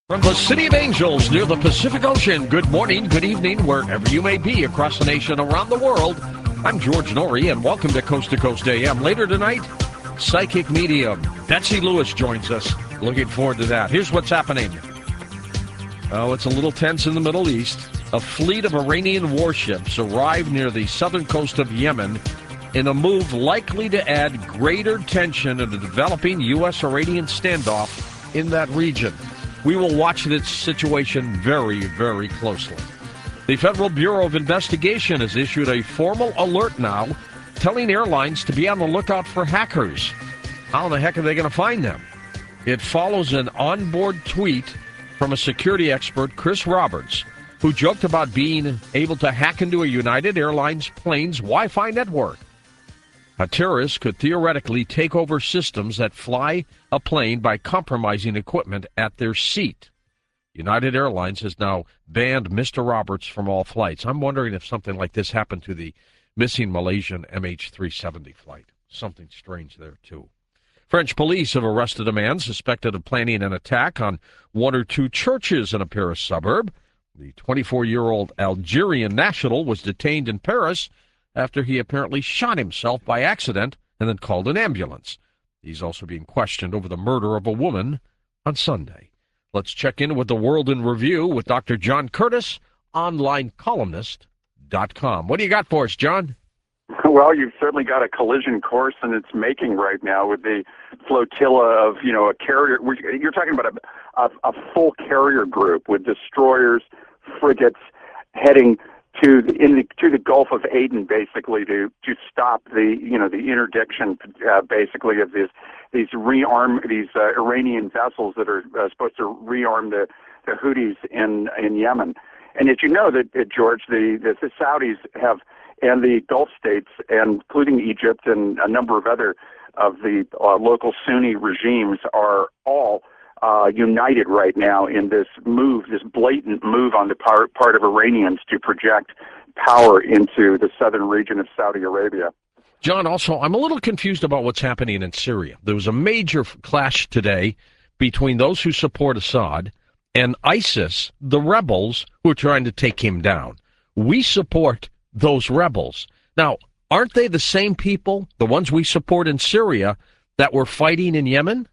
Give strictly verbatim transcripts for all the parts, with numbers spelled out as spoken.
From the City of Angels near the Pacific Ocean, good morning, good evening, wherever you may be across the nation, around the world. I'm George Norrie, and welcome to Coast to Coast A M. Later tonight, psychic medium Betsy Lewis joins us. Looking forward to that. Here's what's happening. Oh, it's a little tense in the Middle East. A fleet of Iranian warships arrived near the southern coast of Yemen in a move likely to add greater tension in the developing U S Iranian standoff in that region. We will watch this situation very, very closely. The Federal Bureau of Investigation has issued a formal alert now telling airlines to be on the lookout for hackers. How in the heck are they going to find them? It follows an onboard tweet from a security expert, Chris Roberts, who joked about being able to hack into a United Airlines plane's Wi-Fi network. A terrorist could theoretically take over systems that fly a plane by compromising equipment at their seat. United Airlines has now banned Mister Roberts from all flights. I'm wondering if something like this happened to the missing Malaysian M H three seventy flight. Something strange there, too. French police have arrested a man suspected of planning an attack on one or two churches in a Paris suburb. The twenty-four-year-old Algerian national was detained in Paris after he apparently shot himself by accident and then called an ambulance. He's also being questioned over the murder of a woman on Sunday. Let's check in with the World in Review with Doctor John Curtis, online columnist dot com. What do you got for us, John? Well, you've certainly got a collision course in its making right now with the flotilla of, you know, a carrier. You're talking about a, a, a full carrier group with destroyers, frigates heading to the, in the to the Gulf of Aden, basically to to stop the you know the interdiction uh, basically of these these rearm these uh, Iranian vessels that are uh, supposed to rearm the, the Houthis in in Yemen. And as you know, that uh, George, the, the the Saudis have and the Gulf states, and including Egypt and a number of other of the uh, local Sunni regimes, are all Uh, united right now in this move, this blatant move on the part, part of Iranians to project power into the southern region of Saudi Arabia. John, also, I'm a little confused about what's happening in Syria. There was a major clash today between those who support Assad and ISIS, the rebels who are trying to take him down. We support those rebels. Now, aren't they the same people, the ones we support in Syria, that were fighting in Yemen?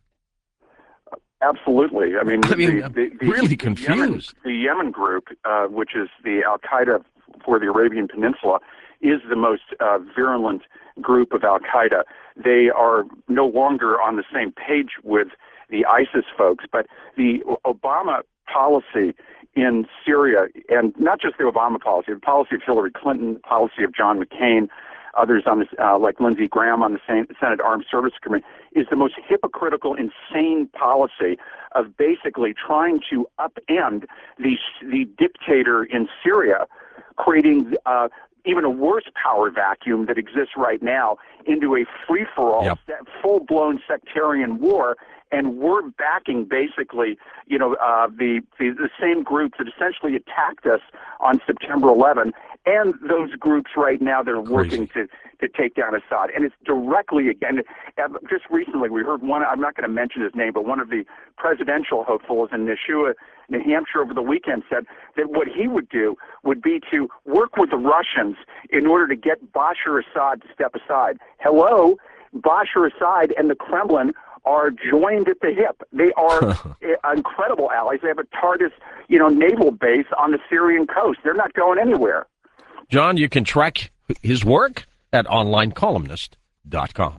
Absolutely. I mean, I mean the, the, the, really the confused. Yemen, the Yemen group, uh, which is the Al-Qaeda for the Arabian Peninsula, is the most uh, virulent group of Al-Qaeda. They are no longer on the same page with the ISIS folks, but the Obama policy in Syria, and not just the Obama policy, the policy of Hillary Clinton, the policy of John McCain, others on this, uh, like Lindsey Graham on the Senate Armed Services Committee, is the most hypocritical, insane policy of basically trying to upend the the dictator in Syria, creating uh, even a worse power vacuum that exists right now into a free-for-all, yep. full-blown sectarian war. And we're backing basically, you know, uh, the, the the same groups that essentially attacked us on September eleventh, and those groups right now that are working to, to take down Assad. And it's directly, again, just recently we heard one, I'm not going to mention his name, but one of the presidential hopefuls in Nashua, New Hampshire over the weekend said that what he would do would be to work with the Russians in order to get Bashar Assad to step aside. Hello, Bashar Assad and the Kremlin are joined at the hip. They are incredible allies. They have a Tartus, you know, naval base on the Syrian coast. They're not going anywhere. John, you can track his work at online columnist dot com.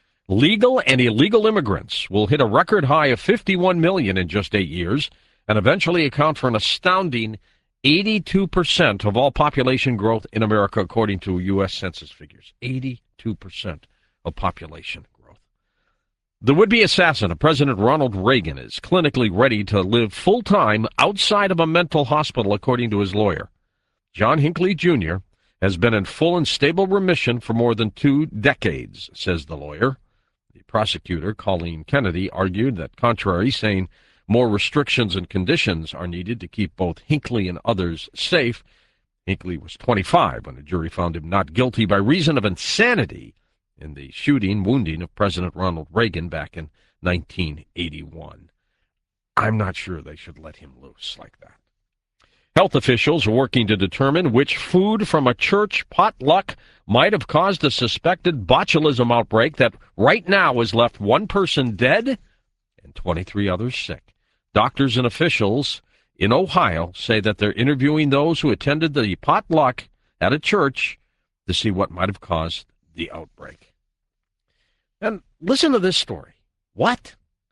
Legal and illegal immigrants will hit a record high of fifty-one million in just eight years and eventually account for an astounding eighty-two percent of all population growth in America, according to U S Census figures. eighty-two percent of population growth. The would-be assassin of President Ronald Reagan is clinically ready to live full-time outside of a mental hospital, according to his lawyer. John Hinckley Junior has been in full and stable remission for more than two decades, says the lawyer. The prosecutor, Colleen Kennedy, argued that contrary, saying more restrictions and conditions are needed to keep both Hinckley and others safe. Hinckley was twenty-five when a jury found him not guilty by reason of insanity in the shooting, wounding of President Ronald Reagan back in nineteen eighty-one. I'm not sure they should let him loose like that. Health officials are working to determine which food from a church potluck might have caused a suspected botulism outbreak that right now has left one person dead and twenty-three others sick. Doctors and officials in Ohio say that they're interviewing those who attended the potluck at a church to see what might have caused the outbreak. And listen to this story. What?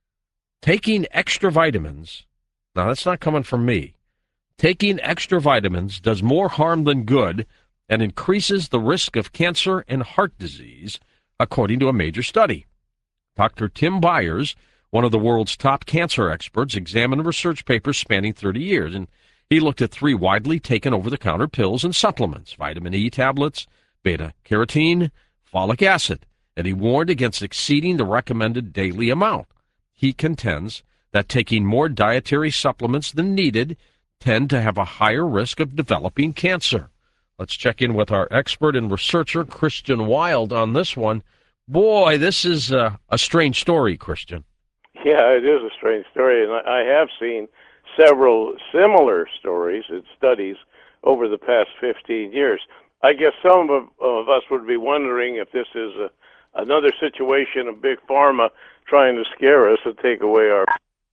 Taking extra vitamins, now that's not coming from me, taking extra vitamins does more harm than good and increases the risk of cancer and heart disease, according to a major study. Doctor Tim Byers, one of the world's top cancer experts, examined research papers spanning thirty years, and he looked at three widely taken over-the-counter pills and supplements, vitamin E tablets, beta-carotene, folic acid, and he warned against exceeding the recommended daily amount. He contends that taking more dietary supplements than needed tend to have a higher risk of developing cancer. Let's check in with our expert and researcher, Christian Wild, on this one. Boy, this is a, a strange story, Christian. Yeah, it is a strange story, and I have seen several similar stories and studies over the past fifteen years. I guess some of, of us would be wondering if this is a, another situation of Big Pharma trying to scare us and take away our...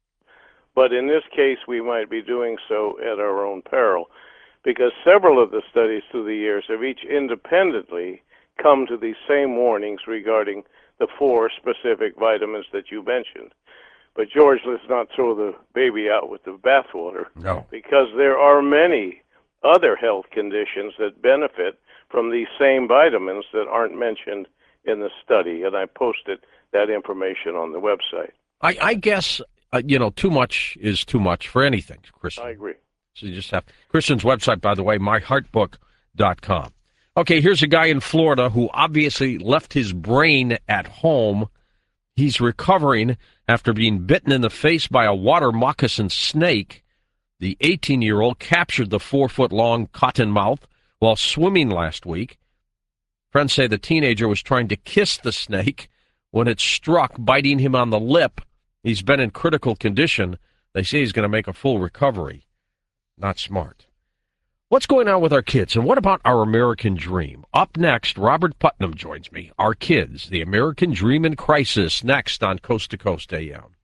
But in this case, we might be doing so at our own peril, because several of the studies through the years have each independently come to these same warnings regarding the four specific vitamins that you mentioned. But, George, let's not throw the baby out with the bathwater. No. Because there are many other health conditions that benefit from these same vitamins that aren't mentioned in the study, and I posted that information on the website. I, I guess, uh, you know, too much is too much for anything, Christian. I agree. So you just have... Christian's website, by the way, my heart book dot com. Okay, here's a guy in Florida who obviously left his brain at home. He's recovering after being bitten in the face by a water moccasin snake. The eighteen-year-old captured the four-foot-long cottonmouth while swimming last week. Friends say the teenager was trying to kiss the snake when it struck, biting him on the lip. He's been in critical condition. They say he's going to make a full recovery. Not smart. What's going on with our kids, and what about our American dream? Up next, Robert Putnam joins me. Our kids, the American dream in crisis, next on Coast to Coast A M.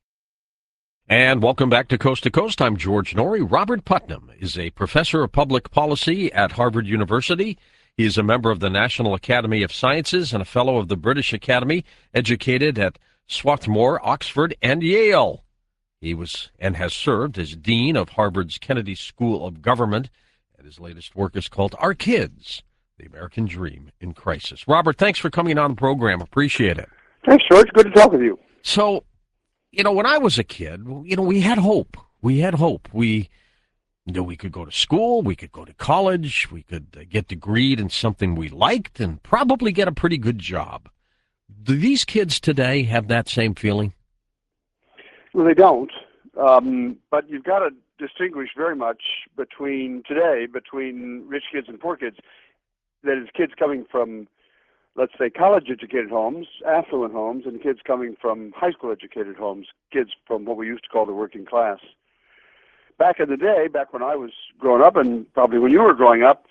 And welcome back to Coast to Coast. I'm George Norrie. Robert Putnam is a professor of public policy at Harvard University. He is a member of the National Academy of Sciences and a fellow of the British Academy, educated at Swarthmore, Oxford, and Yale. He was and has served as dean of Harvard's Kennedy School of Government, and his latest work is called Our Kids, the American Dream in Crisis. Robert, thanks for coming on the program. Appreciate it. Thanks, George. Good to talk with you. So, you know, when I was a kid, you know, we had hope. We had hope. We knew we could go to school, we could go to college, we could uh, get degreed in something we liked, and probably get a pretty good job. Do these kids today have that same feeling? Well, they don't. Um, but you've got to distinguish very much between today, between rich kids and poor kids. That is, kids coming from, let's say, college-educated homes, affluent homes, and kids coming from high school-educated homes, kids from what we used to call the working class. Back in the day, back when I was growing up, and probably when you were growing up,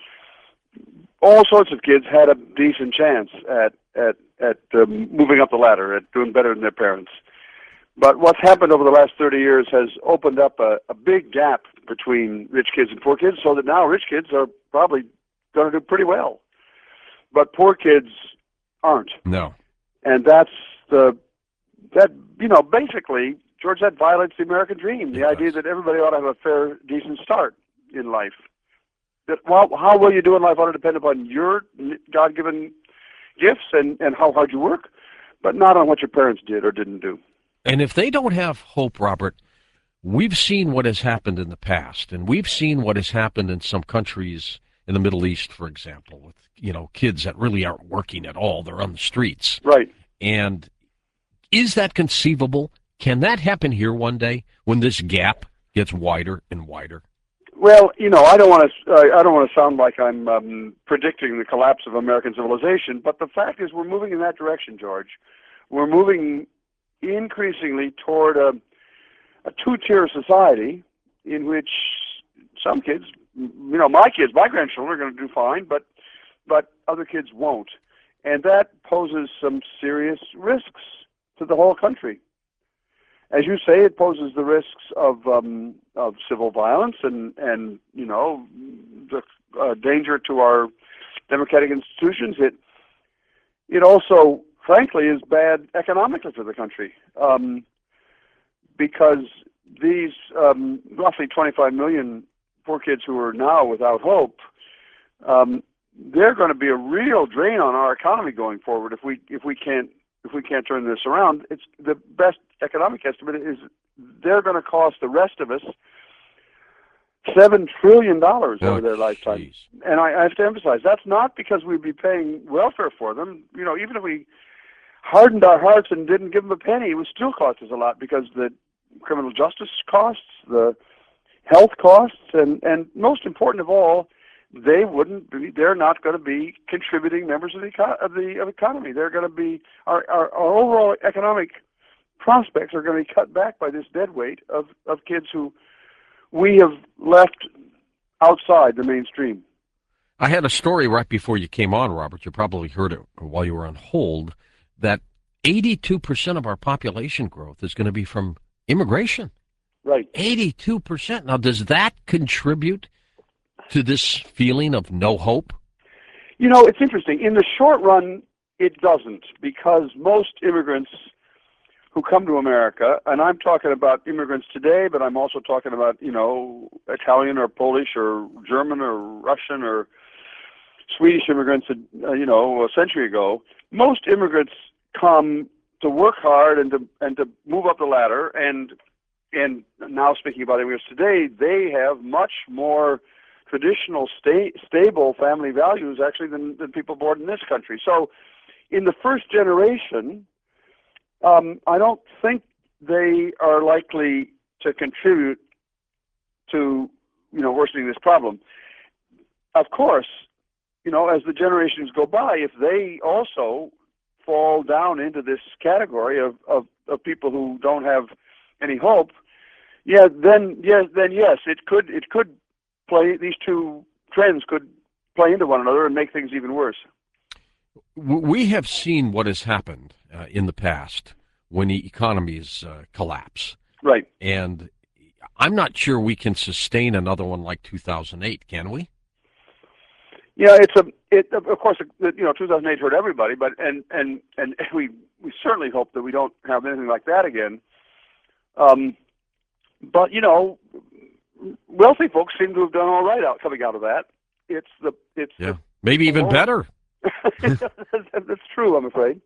all sorts of kids had a decent chance at at at um, moving up the ladder, at doing better than their parents. But what's happened over the last thirty years has opened up a, a big gap between rich kids and poor kids, so that now rich kids are probably going to do pretty well. But poor kids aren't. No. And that's the, that, you know, basically, George, that violates the American dream, the It idea does. that everybody ought to have a fair, decent start in life. That, well, how well you do in life ought to depend upon your God-given gifts and, and how hard you work, but not on what your parents did or didn't do. And if they don't have hope, Robert, we've seen what has happened in the past, and we've seen what has happened in some countries in the Middle East, for example, with, you know, kids that really aren't working at all. They're on the streets. Right. And is that conceivable? Can that happen here one day when this gap gets wider and wider? Well, you know, I don't want to. Uh, I don't want to sound like I'm um, predicting the collapse of American civilization, but the fact is, we're moving in that direction, George. We're moving increasingly toward a, a two-tier society in which some kids, you know, my kids, my grandchildren are going to do fine, but but other kids won't. And that poses some serious risks to the whole country. As you say, it poses the risks of um, of civil violence and, and you know, the uh, danger to our democratic institutions. It it also, frankly, is bad economically for the country um, because these um, roughly twenty-five million poor kids who are now without hope, um, they're going to be a real drain on our economy going forward if we if we can't if we can't turn this around. It's the best economic estimate is they're going to cost the rest of us seven trillion dollars over oh, their lifetime. geez. And I, I have to emphasize that's not because we'd be paying welfare for them. You know, even if we hardened our hearts and didn't give them a penny, it would still cost us a lot because the criminal justice costs, the health costs, and, and most important of all, they wouldn't be, they're not going to be contributing members of the, of the of economy. They're going to be, our, our, our overall economic prospects are going to be cut back by this dead weight of, of kids who we have left outside the mainstream. I had a story right before you came on, Robert. You probably heard it while you were on hold, that eighty-two percent of our population growth is going to be from immigration. Right. eighty-two percent. Now, does that contribute to this feeling of no hope? You know, it's interesting. In the short run, it doesn't, because most immigrants who come to America, and I'm talking about immigrants today, but I'm also talking about, you know, Italian or Polish or German or Russian or Swedish immigrants, uh, you know, a century ago. Most immigrants come to work hard and to and to move up the ladder, and and now speaking about immigrants today, they have much more traditional, sta- stable family values actually than, than people born in this country. So in the first generation, um, I don't think they are likely to contribute to, you know, worsening this problem. Of course, you know, as the generations go by, if they also fall down into this category of, of, of people who don't have any hope, yeah, then yes, then yes, it could it could play. These two trends could play into one another and make things even worse. We have seen what has happened uh, in the past when the economies uh, collapse. Right. And I'm not sure we can sustain another one like two thousand eight, can we? Yeah, it's a. It of course, you know, two thousand eight hurt everybody, but and and and we we certainly hope that we don't have anything like that again. Um, but you know, wealthy folks seem to have done all right out coming out of that. It's the it's yeah, the, maybe even the better. That's true, I'm afraid.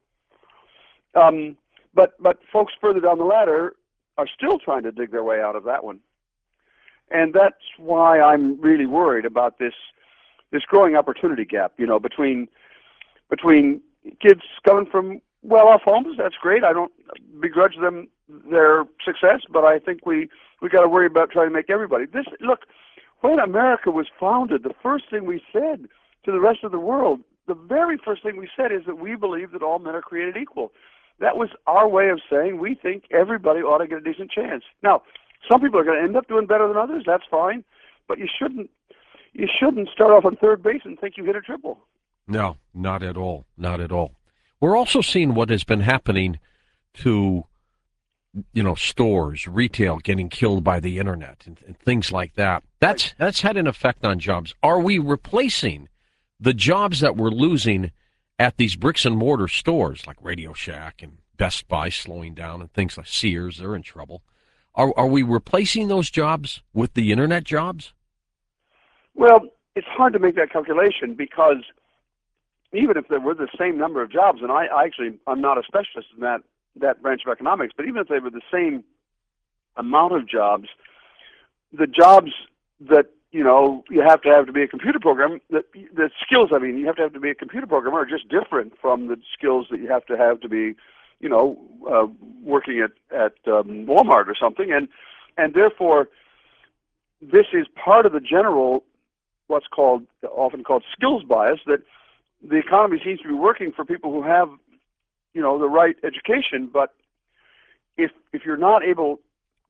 Um, but but folks further down the ladder are still trying to dig their way out of that one, and that's why I'm really worried about this this growing opportunity gap. You know, between between kids coming from well-off homes. That's great. I don't begrudge them their success, but I think we we got to worry about trying to make everybody. This look, when America was founded, the first thing we said to the rest of the world, the very first thing we said is that we believe that all men are created equal. That was our way of saying we think everybody ought to get a decent chance. Now, some people are going to end up doing better than others. That's fine, but you shouldn't you shouldn't start off on third base and think you hit a triple. No, not at all. Not at all. We're also seeing what has been happening to, you know, stores, retail getting killed by the internet and, and things like that. That's that's had an effect on jobs. Are we replacing the jobs that we're losing at these bricks and mortar stores like Radio Shack and Best Buy slowing down and things like Sears? They're in trouble. Are are we replacing those jobs with the internet jobs? Well, it's hard to make that calculation because even if there were the same number of jobs, and I, I actually I'm not a specialist in that that branch of economics, but even if they were the same amount of jobs, the jobs that you know you have to have to be a computer programmer, the, the skills I mean you have to have to be a computer programmer are just different from the skills that you have to have to be, you know, uh, working at at um, Walmart or something, and and therefore this is part of the general what's called often called skills bias, that the economy seems to be working for people who have, you know, the right education, but if if you're not able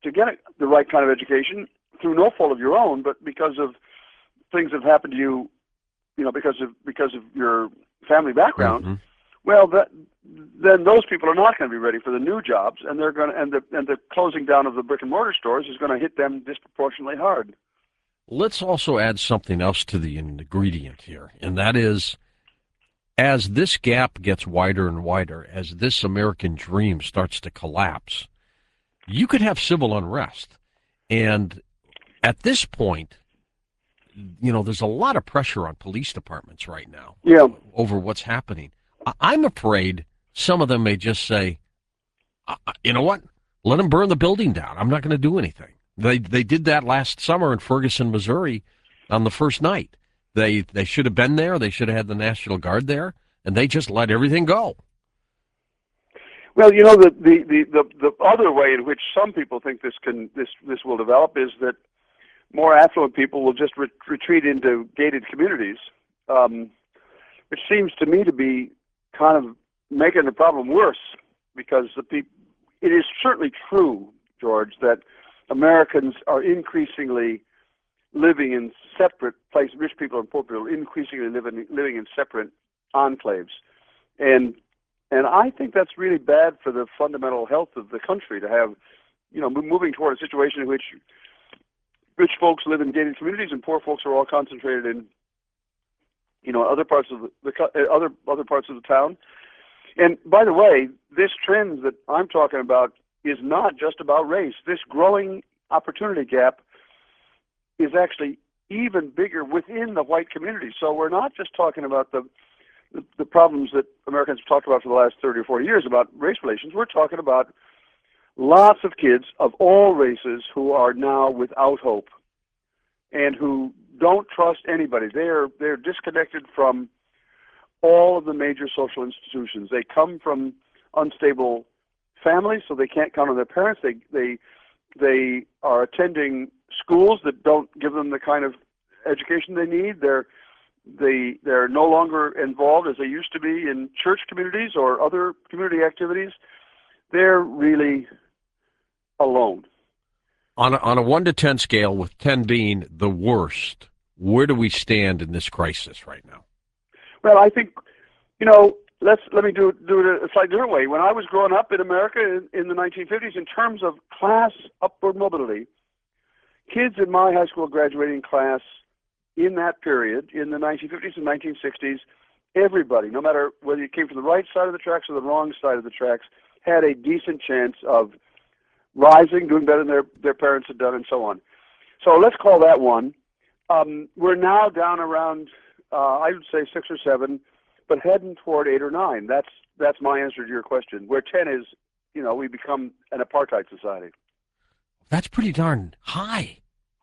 to get the right kind of education through no fault of your own, but because of things that have happened to you, you know, because of because of your family background. Mm-hmm. Well, that, then those people are not going to be ready for the new jobs, and they're going to, and the and the closing down of the brick and mortar stores is going to hit them disproportionately hard. Let's also add something else to the ingredient here, and that is, as this gap gets wider and wider, as this American dream starts to collapse, you could have civil unrest. And at this point, you know, there's a lot of pressure on police departments right now yeah. over what's happening. I'm afraid some of them may just say, you know what, let them burn the building down. I'm not going to do anything. They they did that last summer in Ferguson, Missouri on the first night. They they should have been there. They should have had the National Guard there, and they just let everything go. Well, you know, the the, the, the, the other way in which some people think this can this, this will develop is that more affluent people will just re- retreat into gated communities, um, which seems to me to be kind of making the problem worse, because the people. It is certainly true, George, that Americans are increasingly living in separate places. Rich people and poor people are increasingly living living in separate enclaves, and and I think that's really bad for the fundamental health of the country to have, you know, moving toward a situation in which rich folks live in gated communities and poor folks are all concentrated in, you know, other parts of the, the other other parts of the town. And by the way, this trend that I'm talking about is not just about race. This growing opportunity gap is actually even bigger within the white community. So we're not just talking about the, the the problems that Americans have talked about for the last thirty or forty years about race relations. We're talking about lots of kids of all races who are now without hope and who don't trust anybody. They're they're disconnected from all of the major social institutions. They come from unstable families, so they can't count on their parents. They they they are attending schools that don't give them the kind of education they need. They're they they're no longer involved as they used to be in church communities or other community activities. They're really alone. On a, on a one to ten scale, with ten being the worst, where do we stand in this crisis right now? Well, I think, you know, let's let me do do it a slightly different way. When I was growing up in America in, in the nineteen fifties, in terms of class upward mobility, kids in my high school graduating class in that period, in the nineteen fifties and nineteen sixties, everybody, no matter whether you came from the right side of the tracks or the wrong side of the tracks, had a decent chance of rising, doing better than their, their parents had done, and so on. So let's call that one. Um, we're now down around, uh, I would say six or seven, but heading toward eight or nine. That's that's my answer to your question. Where ten is, you know, we become an apartheid society. That's pretty darn high.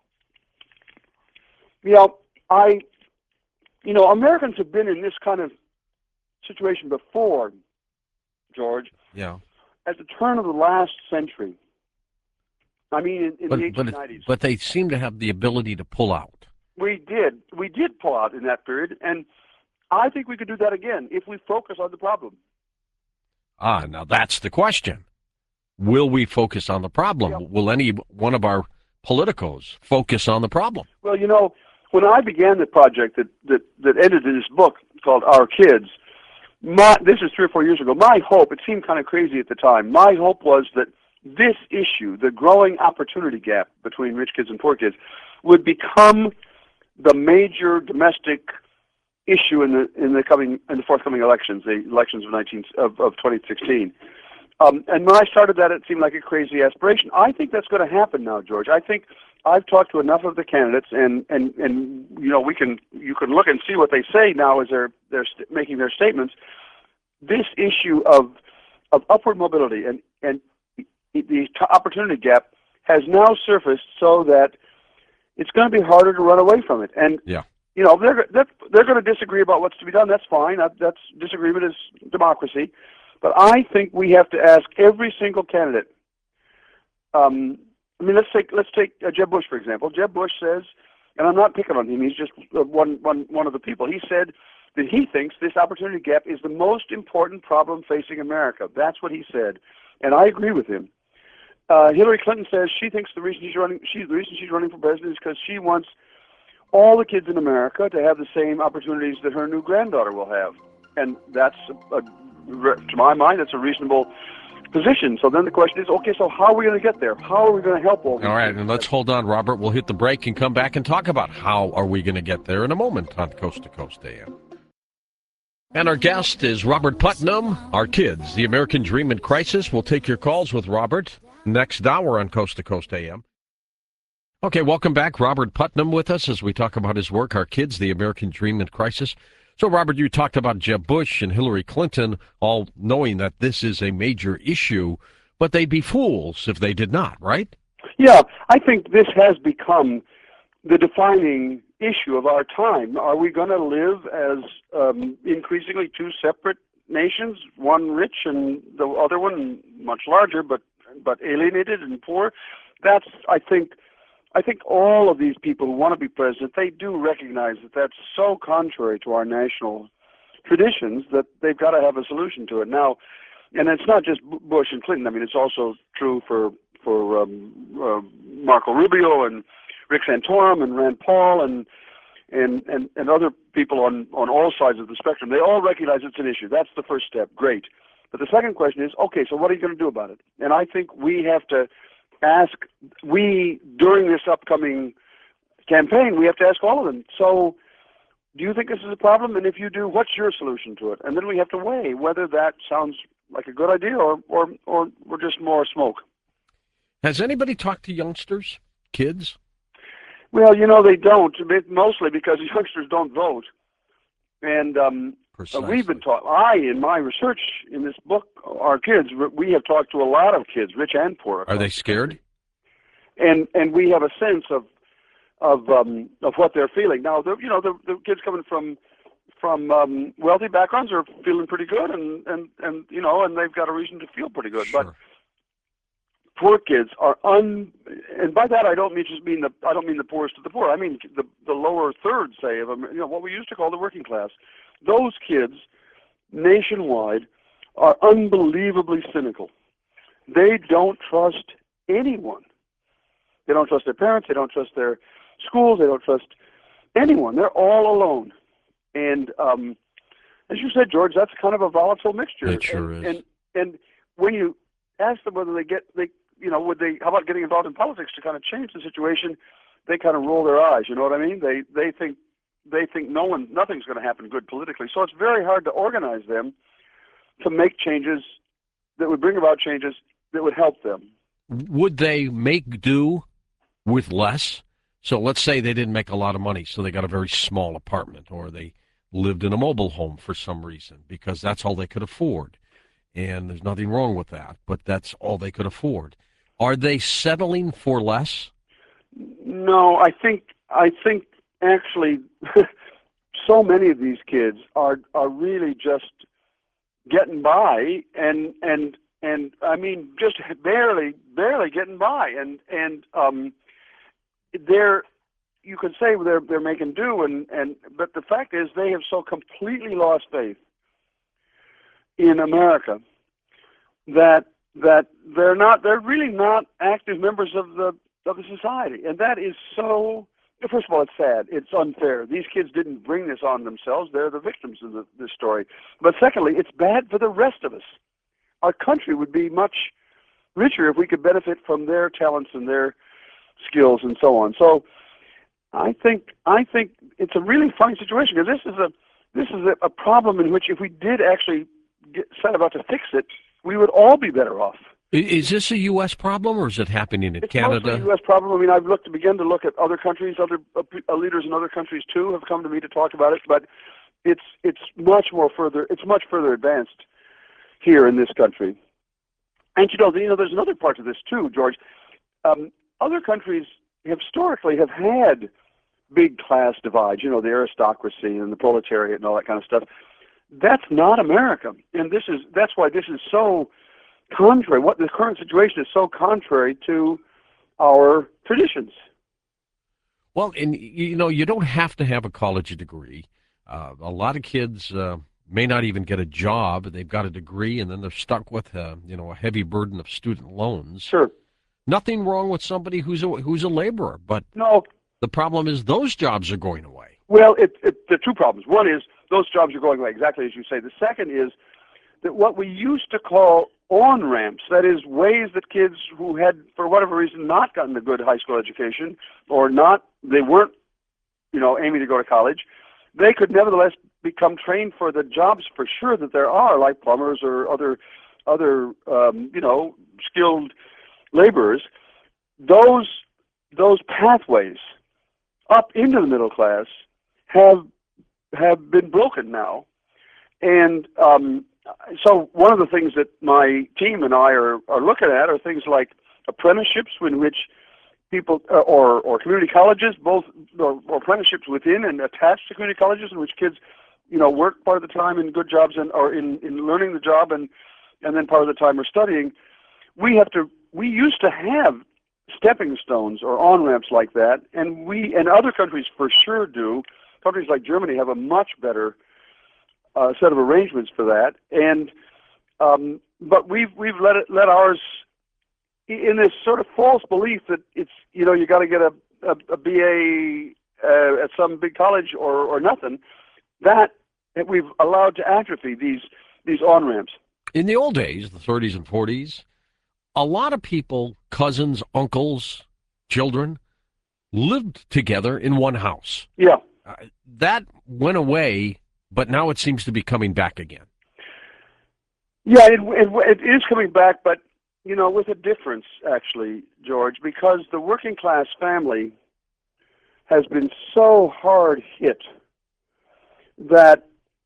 You know, I, you know, Americans have been in this kind of situation before, George. Yeah. At the turn of the last century. I mean, in, in but, the eighteen nineties. But, but they seem to have the ability to pull out. We did. We did pull out in that period, and I think we could do that again if we focus on the problem. Ah, now that's the question. Will we focus on the problem? Yeah. Will any one of our politicos focus on the problem? Well, you know, when I began the project that, that, that ended in this book called Our Kids, my, this is three or four years ago, my hope, it seemed kind of crazy at the time, my hope was that this issue, the growing opportunity gap between rich kids and poor kids, would become the major domestic issue in the in the coming in the forthcoming elections, the elections of nineteen of, of twenty sixteen. Um, and when I started that, it seemed like a crazy aspiration. I think that's going to happen now, George. I think I've talked to enough of the candidates, and and and you know we can you can look and see what they say now as they're they're st- making their statements. This issue of of upward mobility and and the opportunity gap has now surfaced, so that it's going to be harder to run away from it. And yeah. you know they're they're, they're going to disagree about what's to be done. That's fine. That, that's disagreement is democracy. But I think we have to ask every single candidate. Um, I mean, let's take let's take uh, Jeb Bush for example. Jeb Bush says, and I'm not picking on him. He's just uh, one one one of the people. He said that he thinks this opportunity gap is the most important problem facing America. That's what he said, and I agree with him. Uh, Hillary Clinton says she thinks the reason she's running, she, the reason she's running for president is because she wants all the kids in America to have the same opportunities that her new granddaughter will have, and that's, a, a, to my mind, that's a reasonable position. So then the question is, okay, so how are we going to get there? How are we going to help all these All right, kids? and let's hold on, Robert. We'll hit the break and come back and talk about how are we going to get there in a moment on Coast to Coast A M. And our guest is Robert Putnam. Our kids, the American Dream in Crisis. We'll take your calls with Robert next hour on Coast to Coast A M. Okay, welcome back. Robert Putnam with us as we talk about his work, Our Kids, the American Dream in Crisis. So, Robert, you talked about Jeb Bush and Hillary Clinton all knowing that this is a major issue, but they'd be fools if they did not, right? Yeah, I think this has become the defining issue of our time. Are we going to live as um, increasingly two separate nations, one rich and the other one much larger, but but alienated and poor? That's, I think, I think all of these people who want to be president, they do recognize that that's so contrary to our national traditions that they've got to have a solution to it. Now, and it's not just Bush and Clinton. I mean, it's also true for for um, uh, Marco Rubio and Rick Santorum and Rand Paul and and, and, and other people on, on all sides of the spectrum. They all recognize it's an issue. That's the first step. Great. But the second question is, okay, so what are you going to do about it? And I think we have to ask, we, during this upcoming campaign, we have to ask all of them, so do you think this is a problem? And if you do, what's your solution to it? And then we have to weigh whether that sounds like a good idea or, or, or, or just more smoke. Has anybody talked to youngsters, kids? Well, you know, they don't, mostly because youngsters don't vote. And um, we've been taught, I, in my research in this book, Our Kids, we have talked to a lot of kids, rich and poor. Are they scared? And and we have a sense of of um, of what they're feeling. Now, the, you know, the, the kids coming from from um, wealthy backgrounds are feeling pretty good, and, and, and you know, and they've got a reason to feel pretty good. Sure. But poor kids are un, and by that I don't mean just mean the I don't mean the poorest of the poor. I mean the the lower third, say, of you know what we used to call the working class. Those kids, nationwide, are unbelievably cynical. They don't trust anyone. They don't trust their parents. They don't trust their schools. They don't trust anyone. They're all alone. And um, as you said, George, that's kind of a volatile mixture. It sure and, is. And and when you ask them whether they get they you know would they how about getting involved in politics to kind of change the situation, they kind of roll their eyes. You know what I mean? They they think they think no one nothing's going to happen good politically. So it's very hard to organize them to make changes that would bring about changes that would help them. Would they make do with less? So let's say they didn't make a lot of money, so they got a very small apartment, or they lived in a mobile home for some reason because that's all they could afford. And there's nothing wrong with that, but that's all they could afford. Are they settling for less? No, I think I think actually so many of these kids are are really just getting by, and and and I mean just barely barely getting by, and and um, they're you could say they're they're making do, and and but the fact is they have so completely lost faith in America that that they're not they're really not active members of the of the society, and that is so. First of all, it's sad. It's unfair. These kids didn't bring this on themselves. They're the victims of the, this story. But secondly, it's bad for the rest of us. Our country would be much richer if we could benefit from their talents and their skills and so on. So I think I think it's a really funny situation because this is a this is a, a problem in which if we did actually get, set about to fix it, we would all be better off. Is this a U S problem, or is it happening in it's Canada? It's mostly a U S problem. I mean, I've looked to begin to look at other countries. Other uh, leaders in other countries too have come to me to talk about it. But it's it's much more further. It's much further advanced here in this country. And you know, you know, there's another part to this too, George. Um, other countries historically have had big class divides. You know, the aristocracy and the proletariat and all that kind of stuff. That's not America, and this is that's why this is so contrary. What the current situation is so contrary to our traditions. Well, and you know, you don't have to have a college degree. Uh, a lot of kids uh, may not even get a job. They've got a degree, and then they're stuck with uh, you know a heavy burden of student loans. Sure. Nothing wrong with somebody who's a, who's a laborer, but No. the problem is those jobs are going away. Well, it, it, there are two problems. One is those jobs are going away, exactly as you say. The second is that what we used to call on-ramps, that is, ways that kids who had, for whatever reason, not gotten a good high school education, or not, they weren't, you know, aiming to go to college, they could nevertheless become trained for the jobs for sure that there are, like plumbers or other, other, um, you know, skilled laborers. Those those pathways up into the middle class have have been broken now, and um, so one of the things that my team and I are, are looking at are things like apprenticeships in which people, uh, or or community colleges, both or, or apprenticeships within and attached to community colleges, in which kids, you know, work part of the time in good jobs and or in, in learning the job, and and then part of the time are studying. We have to. We used to have stepping stones or on-ramps like that, and we and other countries for sure do. Countries like Germany have a much better uh, set of arrangements for that, and um, but we've we've let it let ours in this sort of false belief that it's, you know, you got to get a, a, a B A uh, at some big college or or nothing. That we've allowed to atrophy these these on-ramps. In the old days, the thirties and forties, a lot of people, cousins, uncles, children, lived together in one house. Yeah. Uh, that went away, but now it seems to be coming back again. Yeah, it, it, it is coming back, but, you know, with a difference, actually, George, because the working class family has been so hard hit that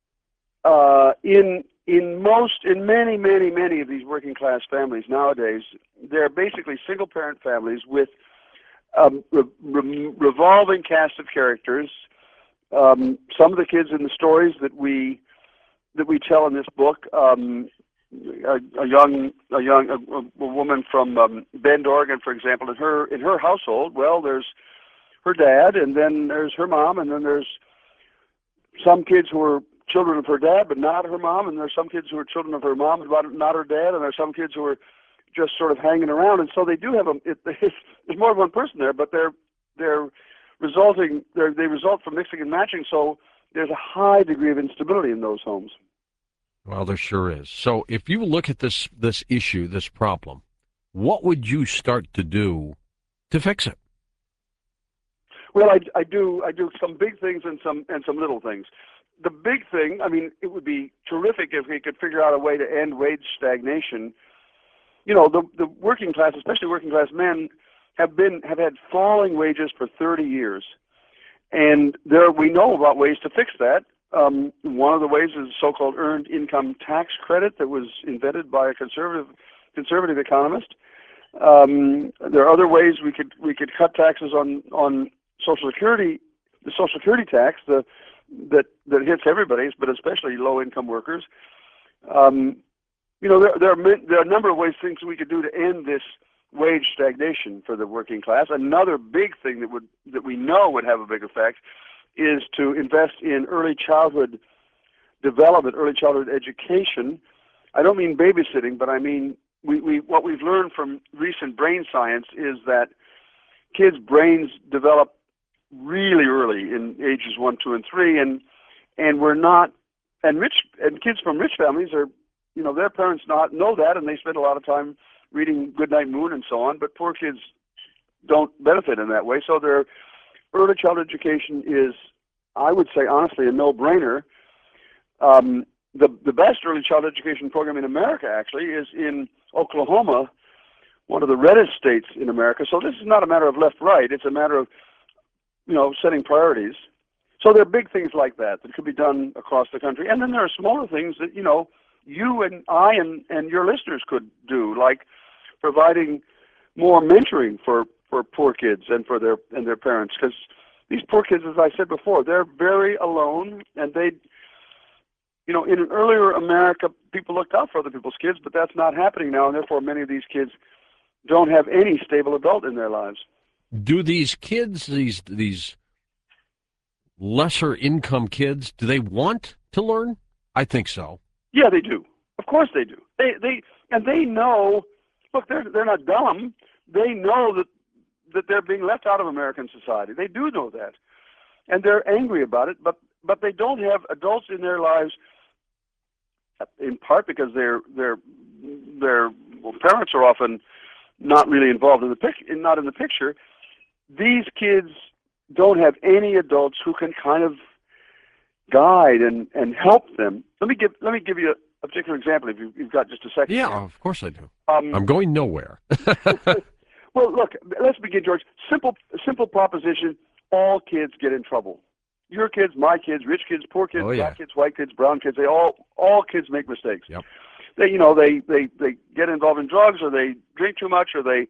uh, in in most, in many, many, many of these working class families nowadays, they're basically single parent families with um, re- re- revolving cast of characters. Um, some of the kids in the stories that we that we tell in this book, um, a, a young a young a, a woman from um, Bend, Oregon, for example, in her in her household, well, there's her dad, and then there's her mom, and then there's some kids who are children of her dad, but not her mom, and there's some kids who are children of her mom, but not her dad, and there's some kids who are just sort of hanging around, and so they do have a. It, there's more than one person there, but they're they're resulting. They're, they result from mixing and matching. So there's a high degree of instability in those homes. Well, there sure is. So if you look at this this issue, this problem, what would you start to do to fix it? Well, I, I do I do some big things and some and some little things. The big thing, I mean, it would be terrific if we could figure out a way to end wage stagnation. You know, the the working class, especially working class men, have been have had falling wages for thirty years, and there we know about ways to fix that. Um, one of the ways is so-called earned income tax credit that was invented by a conservative conservative economist. Um, there are other ways we could we could cut taxes on on Social Security, the Social Security tax, the that that hits everybody, but especially low-income workers. Um, you know, there there are, there are a number of ways things we could do to end this wage stagnation for the working class. Another big thing that would that we know would have a big effect is to invest in early childhood development, early childhood education. I don't mean babysitting, but I mean we, we what we've learned from recent brain science is that kids' brains develop really early in ages one, two, and three, and and we're not and rich and kids from rich families are, you know, their parents not know that, and they spend a lot of time reading Goodnight Moon and so on. But poor kids don't benefit in that way. So their early childhood education is, I would say honestly, a no-brainer. Um, the the best early childhood education program in America actually is in Oklahoma, one of the reddest states in America. So this is not a matter of left-right. It's a matter of, you know, setting priorities. So there are big things like that that could be done across the country. And then there are smaller things that, you know, you and I and, and your listeners could do, like providing more mentoring for, for poor kids and for their and their parents. Because these poor kids, as I said before, they're very alone, and they, you know, in an earlier America, people looked out for other people's kids, but that's not happening now, and therefore many of these kids don't have any stable adult in their lives. Do these kids, these these lesser income kids, do they want to learn? I think so. Yeah, they do. Of course they do. They they and they know. Look, they're they're not dumb, they know that that they're being left out of American society. They do know that, and they're angry about it. But but they don't have adults in their lives, in part because their their their well, parents are often not really involved in the pic, not in the picture. These kids don't have any adults who can kind of guide and, and help them. Let me give let me give you a, a particular example if you, you've got just a second. Yeah, here. of course I do. Um, I'm going nowhere. Well, look, let's begin, George. Simple simple proposition: all kids get in trouble. Your kids, my kids, rich kids, poor kids, Oh, yeah. black kids, white kids, brown kids. They all all kids make mistakes. Yep. They you know they, they, they get involved in drugs, or they drink too much, or they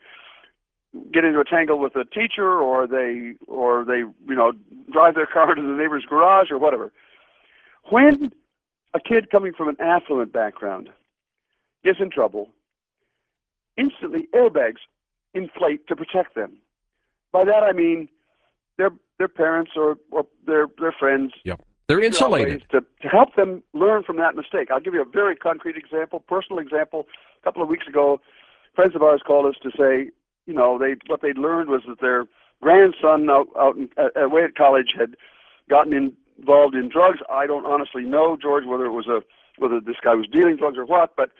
get into a tangle with a teacher, or they or they you know drive their car into the neighbor's garage, or whatever. When a kid coming from an affluent background gets in trouble, instantly airbags inflate to protect them. By that I mean their their parents or, or their their friends. Yep. They're insulated. To, to help them learn from that mistake. I'll give you a very concrete example, personal example. A couple of weeks ago, friends of ours called us to say, you know, they what they'd learned was that their grandson out, out in, uh, away at college had gotten in, involved in drugs. I don't honestly know, George, whether it was a whether this guy was dealing drugs or what, but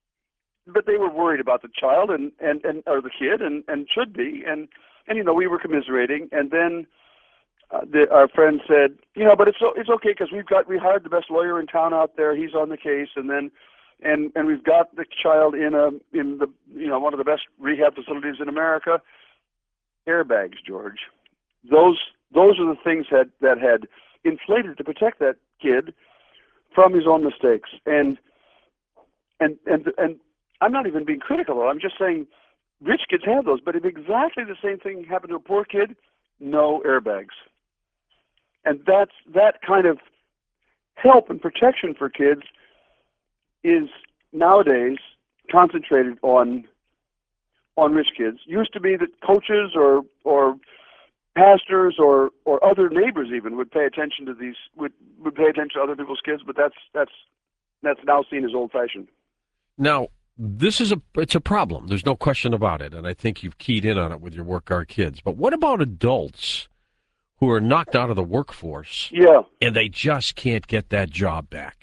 but they were worried about the child and, and, and or the kid and, and should be and and you know we were commiserating, and then uh, the, our friend said, you know, but it's it's okay because we've got we hired the best lawyer in town out there. He's on the case, and then and and we've got the child in a in the you know one of the best rehab facilities in America. Airbags, George. Those those are the things that that had inflated to protect that kid from his own mistakes. And and and and I'm not even being critical. I'm just saying rich kids have those, but if exactly the same thing happened to a poor kid, no airbags. And that's that kind of help and protection for kids is nowadays concentrated on on rich kids. Used to be that coaches or or pastors or, or other neighbors even would pay attention to these would, would pay attention to other people's kids, but that's that's that's now seen as old fashioned. Now, this is a it's a problem. There's no question about it, and I think you've keyed in on it with your Work Our Kids. But what about adults who are knocked out of the workforce? Yeah. And they just can't get that job back?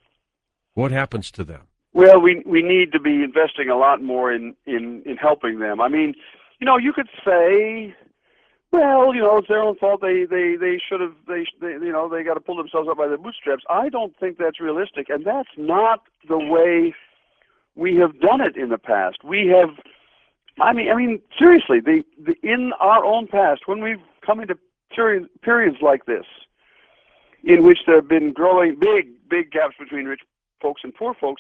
What happens to them? Well, we we need to be investing a lot more in, in, in helping them. I mean, you know, you could say, well, you know, it's their own fault. They they, they should have they, they you know they got to pull themselves up by their bootstraps. I don't think that's realistic, and that's not the way we have done it in the past. We have, I mean, I mean, seriously, the, the in our own past, when we've come into periods, periods like this, in which there have been growing big, big gaps between rich folks and poor folks,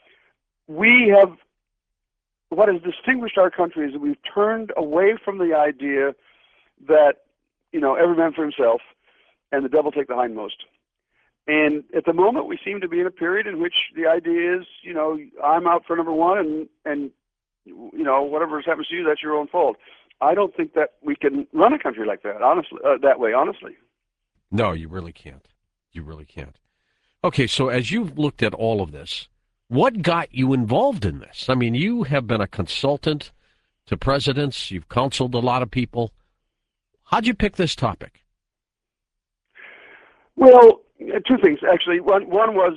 we have, what has distinguished our country is that we've turned away from the idea that, you know, every man for himself and the devil take the hindmost. And at the moment, we seem to be in a period in which the idea is, you know, I'm out for number one, and, and you know, whatever happens to you, that's your own fault. I don't think that we can run a country like that, honestly, uh, that way, honestly. No, you really can't. You really can't. Okay, so as you've looked at all of this, what got you involved in this? I mean, you have been a consultant to presidents. You've counseled a lot of people. How'd you pick this topic? Well, two things, actually. One, one was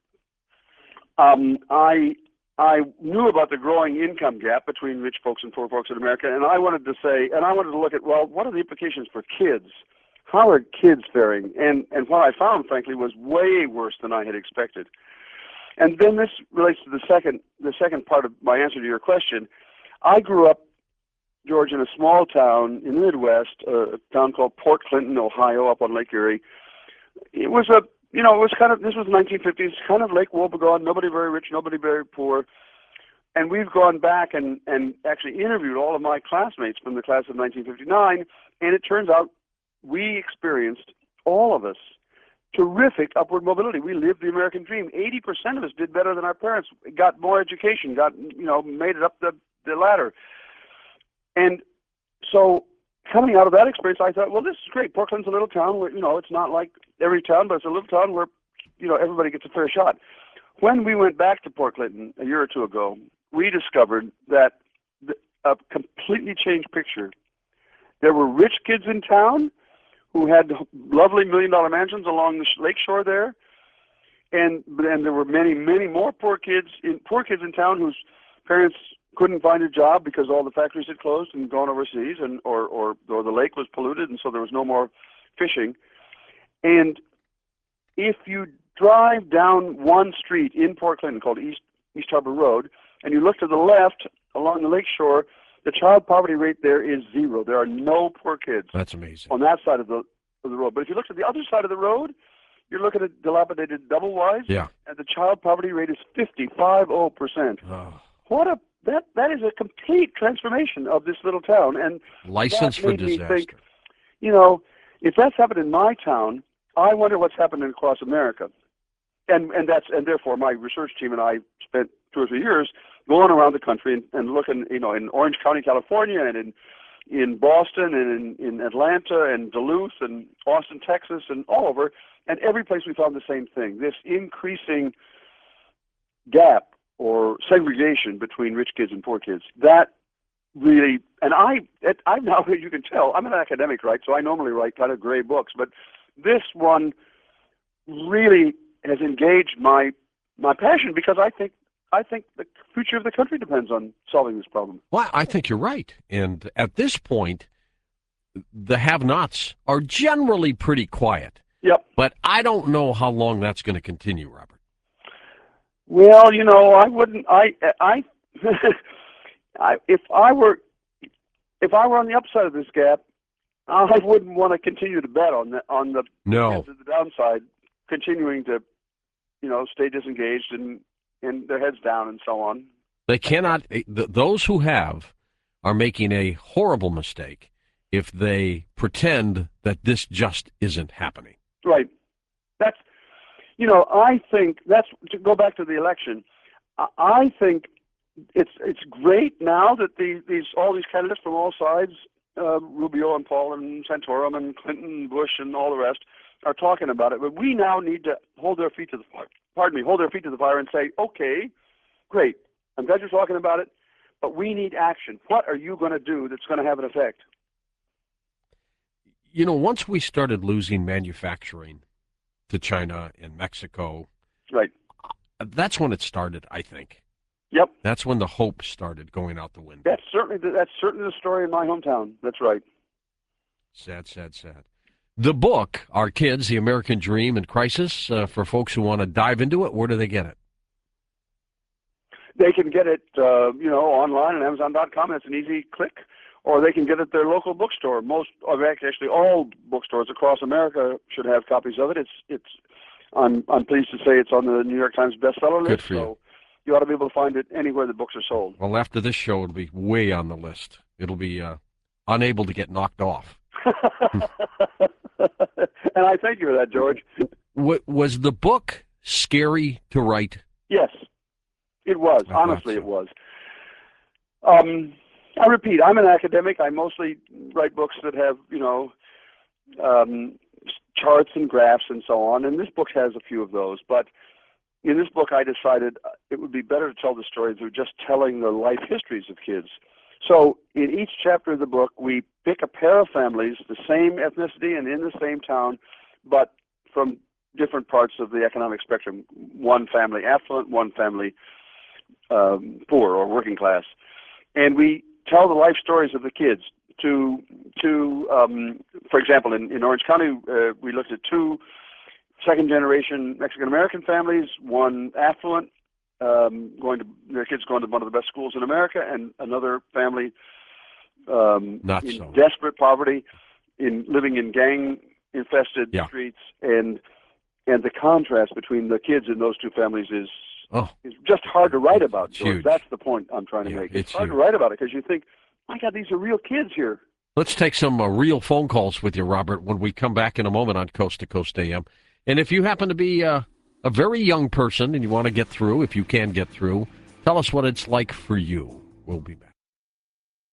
um, I I knew about the growing income gap between rich folks and poor folks in America, and I wanted to say, and I wanted to look at, well, what are the implications for kids? How are kids faring? And and what I found, frankly, was way worse than I had expected. And then this relates to the second the second part of my answer to your question. I grew up, George, in a small town in the Midwest, a town called Port Clinton, Ohio, up on Lake Erie. It was a, you know, it was kind of, this was the nineteen fifties, kind of Lake Wobegon, nobody very rich, nobody very poor. And we've gone back and, and actually interviewed all of my classmates from the class of nineteen fifty-nine, and it turns out we experienced, all of us, terrific upward mobility. We lived the American dream. eighty percent of us did better than our parents, got more education, got, you know, made it up the, the ladder. And so coming out of that experience, I thought, well, this is great. Portland's a little town where, you know, it's not like every town, but it's a little town where, you know, everybody gets a fair shot. When we went back to Port Clinton a year or two ago, we discovered that the, a completely changed picture. There were rich kids in town who had lovely million-dollar mansions along the lake shore there, and and there were many, many more poor kids in poor kids in town whose parents couldn't find a job because all the factories had closed and gone overseas, and or or or the lake was polluted, and so there was no more fishing. And if you drive down one street in Port Clinton called East East Harbor Road, and you look to the left along the lake shore, the child poverty rate there is zero. There are no poor kids. That's amazing. On that side of the of the road. But if you look to the other side of the road, you're looking at dilapidated double wides, yeah. and the child poverty rate is fifty-five percent. Oh. What a that that is a complete transformation of this little town, and license that for made disaster. Me think, you know, if that's happened in my town, I wonder what's happening across America. And and that's and therefore my research team and I spent two or three years going around the country and, and looking, you know, in Orange County, California, and in in Boston, and in, in Atlanta, and Duluth, and Austin, Texas, and all over. And every place we found the same thing: this increasing gap or segregation between rich kids and poor kids. That really, and I, I now, as you can tell, I'm an academic, right? So I normally write kind of gray books, but this one really has engaged my my passion, because I think I think the future of the country depends on solving this problem. Well, I think you're right. And at this point, the have-nots are generally pretty quiet. Yep. But I don't know how long that's going to continue, Robert. Well, you know, I wouldn't. I, I, I, if I were, if I were on the upside of this gap, I wouldn't want to continue to bet on the on the no the downside, continuing to, you know, stay disengaged and and their heads down and so on. They cannot. Th- those who have are making a horrible mistake if they pretend that this just isn't happening. Right. That's. You know, I think that's to go back to the election. I think it's it's great now that the, these all these candidates from all sides, uh, Rubio and Paul and Santorum and Clinton and Bush and all the rest, are talking about it. But we now need to hold their feet to the fire. Pardon me, hold their feet to the fire and say, okay, great. I'm glad you're talking about it, but we need action. What are you going to do that's going to have an effect? You know, once we started losing manufacturing to China and Mexico, right? That's when it started, I think. Yep. That's when the hope started going out the window. That's certainly the, that's certainly the story in my hometown. That's right. Sad, sad, sad. The book, Our Kids, The American Dream in Crisis, uh, for folks who want to dive into it, where do they get it? They can get it, uh, you know, online at Amazon dot com. That's an easy click. Or they can get it at their local bookstore. Most, or actually all bookstores across America should have copies of it. It's, it's. I'm, I'm pleased to say it's on the New York Times bestseller list. Good for you. So you ought to be able to find it anywhere the books are sold. Well, after this show, it'll be way on the list. It'll be uh, unable to get knocked off. And I thank you for that, George. W- was the book scary to write? Yes, it was. I Honestly, so. it was. Um. I repeat, I'm an academic. I mostly write books that have, you know, um, charts and graphs and so on, and this book has a few of those. But in this book, I decided it would be better to tell the stories of just telling the life histories of kids. So in each chapter of the book, we pick a pair of families, the same ethnicity and in the same town, but from different parts of the economic spectrum. One family affluent, one family um, poor or working class. And we tell the life stories of the kids. To, to um, for example, in, in Orange County, uh, we looked at two second-generation Mexican-American families, one affluent, um, going to their kids going to one of the best schools in America, and another family um, Not in so. desperate poverty, in living in gang-infested Yeah. streets, and and the contrast between the kids in those two families is Oh, It's just hard to write about, It's George. huge. That's the point I'm trying to Yeah, make. it's It's, hard huge. to write about it because you think, my God, these are real kids here. let's take some uh, real phone calls with you, Robert, when we come back in a moment on Coast to Coast A M. And if you happen to be uh, a very young person and you want to get through, if you can get through, tell us what it's like for you. We'll be back.